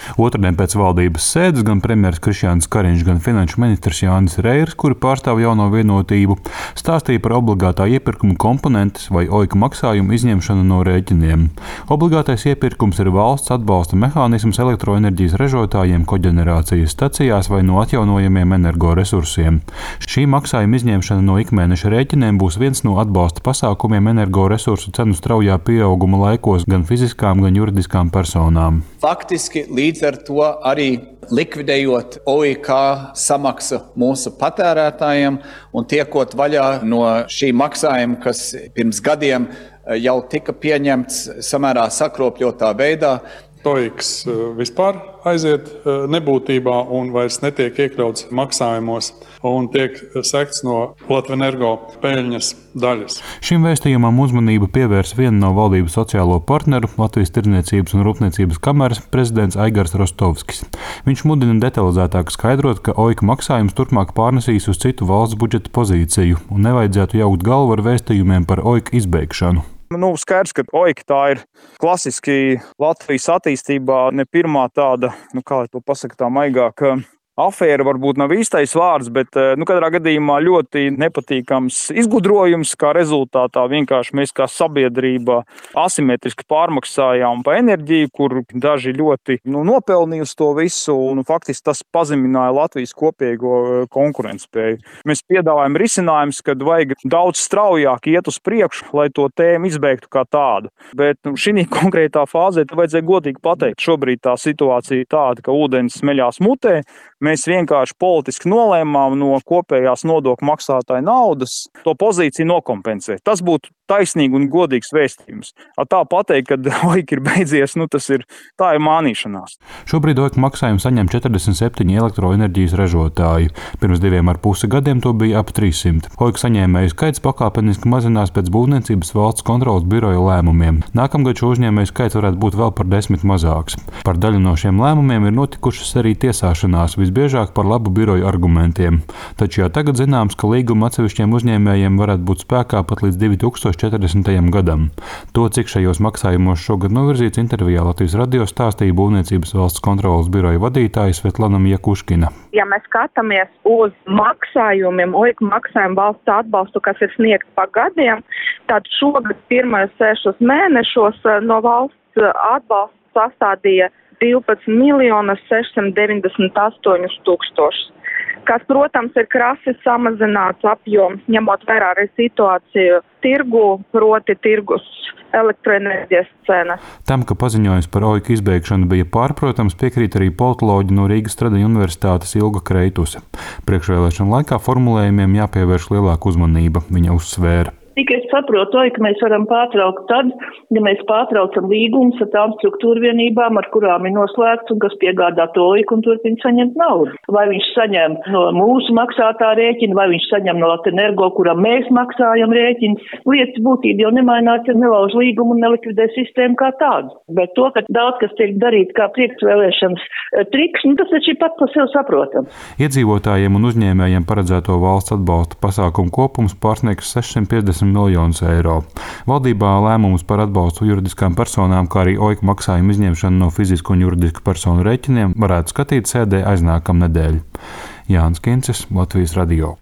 Otradien pēc valdības sēdes gan premjeras Krišjānis Kariņš, gan finanšu ministrs Jānis Reirs, kuri pārstāv jauno vienotību, stāstīja par obligātā iepirkuma komponentes vai OIK maksājumu izņemšanu no rēķiniem. Obligātais iepirkums ir valsts atbalsta mehānisms elektroenerģijas ražotājiem koģenerācijas stacijās vai no atjaunojamiem energoresursiem. Šī maksājuma izņemšana no ikmēneša rēķiniem būs viens no atbalsta pasākumiem energoresursu cenu straujā pieauguma laikos gan fiziskām, gan juridiskām personām. Faktiski līdz ar to arī likvidējot OIK samaksu mūsu patērētājiem un tiekot vaļā no šī maksājuma, kas pirms gadiem jau tika pieņemts samērā sakropļotā veidā. OIKs vispār aiziet nebūtībā un vairs netiek iekļauts maksājumos un tiek sekts no Latvenergo peļņas daļas. Šim vēstījumam uzmanību pievērs viena no valdības sociālo partneru, Latvijas Tirdzniecības un Rūpniecības kameras prezidents Aigars Rostovskis. Viņš mudina detalizētāk skaidrot, ka OIK maksājums turpmāk pārnesīs uz citu valsts budžeta pozīciju un nevajadzētu jaukt galvu ar vēstījumiem par OIK izbeigšanu. Skaidrs, ka OIK tā ir klasiski Latvijas attīstībā ne pirmā tāda, kā lai to pasaka tā maigāk, afēra varbūt nav īstais vārds, bet katrā gadījumā ļoti nepatīkams izgudrojums, kā rezultātā vienkārši mēs kā sabiedrība asimetriski pārmaksājām pa enerģiju, kur daži ļoti nopelnīja uz to visu, un faktiski tas pazemināja Latvijas kopējo konkurentspēju. Mēs piedāvājam risinājumus, kad vajag daudz straujāk iet uz priekšu, lai to tēmu izbeigtu kā tādu. Bet šī konkrētā fāzē vajadzēja godīgi pateikt, šobrīd tā situācija ir tāda, ka ūdens smeļās mutē. Mēs vienkārši politiski nolēmām no kopējās nodokļu maksātāja naudas to pozīciju nokompensēt. Tas būtu taisnīgi un godīgs vēstījums. Tā pateikt, ka OIK ir beidzies, tā ir mānīšanās. Šobrīd OIK maksājumu saņem 47 elektroenerģijas ražotāji. Pirms 2,5 gadiem to bija ap 300. OIK saņēmēju skaits pakāpeniski mazinās pēc būvniecības valsts kontroles biroja lēmumiem. Nākamgad šo uzņēmēju skaits varētu būt vēl par 10 mazāks. Par daļu no šiem lēmumiem ir notikušas arī tiesāšanās, visbiežāk par labu biroju argumentiem. Taču jau tagad zināms, ka līguma atsevišķiem uzņēmējiem varētu būt spēkā pat līdz 2040. gadam. To, cik šajos maksājumos šogad novirzīts, intervijā Latvijas radio stāstīja būvniecības valsts kontroles biroja vadītāja Svetlana Mjakuškina. Ja mēs skatāmies uz maksājumiem, OIK maksājumu valsts atbalstu, kas ir sniegts pa gadiem, tad šogad pirmajos 6 mēnešos no valsts atbalsts sastādīja 12 698 000, kas, protams, ir krasi samazināts apjoms, ņemot vērā arī situāciju tirgu, proti tirgus elektroenerģijas cenas. Tam, ka paziņojums par OIK izbeigšanu bija pārprotams, piekrīt arī politoloģe no Rīgas Tradiņu universitātes Ilga Kreituse. Priekšvēlēšanu laikā formulējumiem jāpievērš lielāka uzmanība, viņa uzsvēra. Tikai es saprotu, ka mēs varam pārtraukt tad, ja mēs pārtraucam līgumus ar tām struktūra vienībām, ar kurām ir noslēgts un kas piegādā to OIK un turpina saņemt naudu. Vai viņš saņem no mūsu maksātā rēķina, vai viņš saņem no Latvenergo, kuram mēs maksājam rēķinu. Lietas būtība jau nemainās, ja nelauž līgumu un nelikvidē sistēmu kā tādu. Bet to, ka daudz kas tiek darīt kā priekšvēlēšanas triks, tas taču ir pat par sevi saprotams. Iedzīvotājiem un uzņēmējiem paredzēto valsts atbalsta pasākumu kopums pārsniegs 650 miljonus eiro. Valdībā lēmumus par atbalstu juridiskām personām, kā arī OIK maksājumu izņemšanu no fizisku un juridisku personu rēķiniem varētu skatīt sēdē aiznākamnedēļ. Jānis Kincis, Latvijas radio.